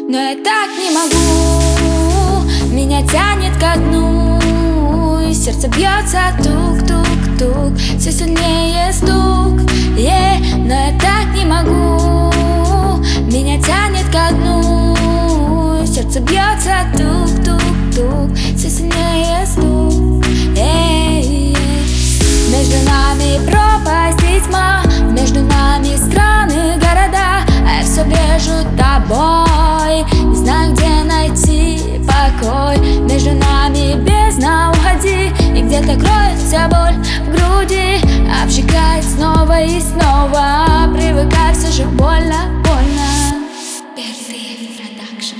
Но я так не могу, меня тянет ко дну, и сердце бьется тук-тук-тук, все сильнее стук, но я так не могу, меня тянет ко дну, и сердце бьется тук-тук-тук, все сильнее стук, Между нами пропасть и тьма, между нами страны, города, а я все брежу тобой, не знаю, где найти покой. Между нами бездна, уходи, и где-то кроется боль в груди, обжигает снова и снова, привыкай, все же больно, больно. Первый продакшн.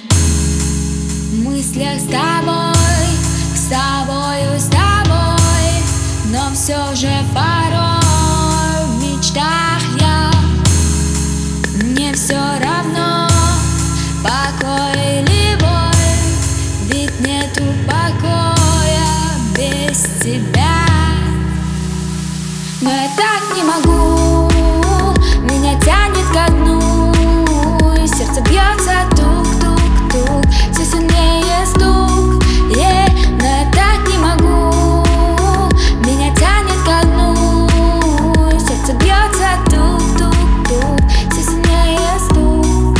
В мыслях с тобой, с тобою, с тобой, но все же порой в мечтах я, мне все равно, покой или боль, ведь нету покоя без тебя. Но я так не могу, меня тянет ко дну, и сердце бьется тук-тук-тук, все сильнее стук, но я так не могу, меня тянет ко дну, и сердце бьется тук-тук-тук, все сильнее стук,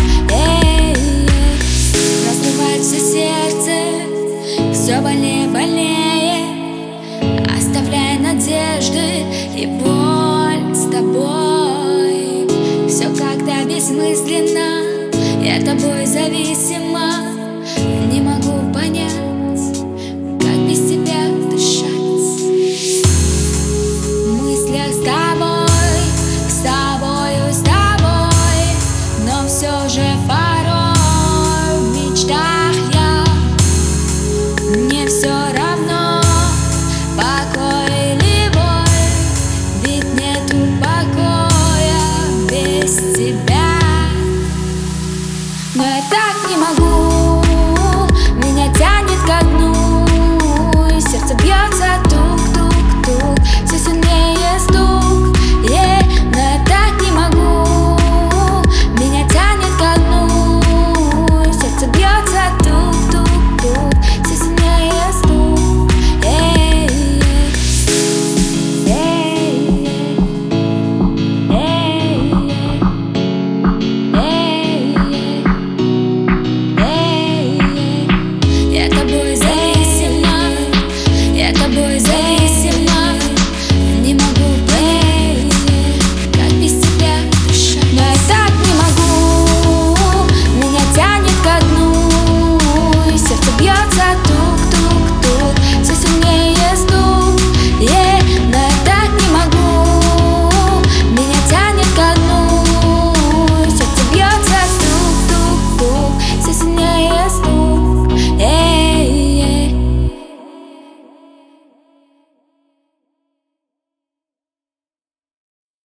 разрывается сердце, все больнее, больнее, оставляя надежды и боль с тобой. Все как-то бессмысленно, я тобой зависима, не могу понять, как без тебя дышать. В мыслях с тобой, с тобою, с тобой, но все же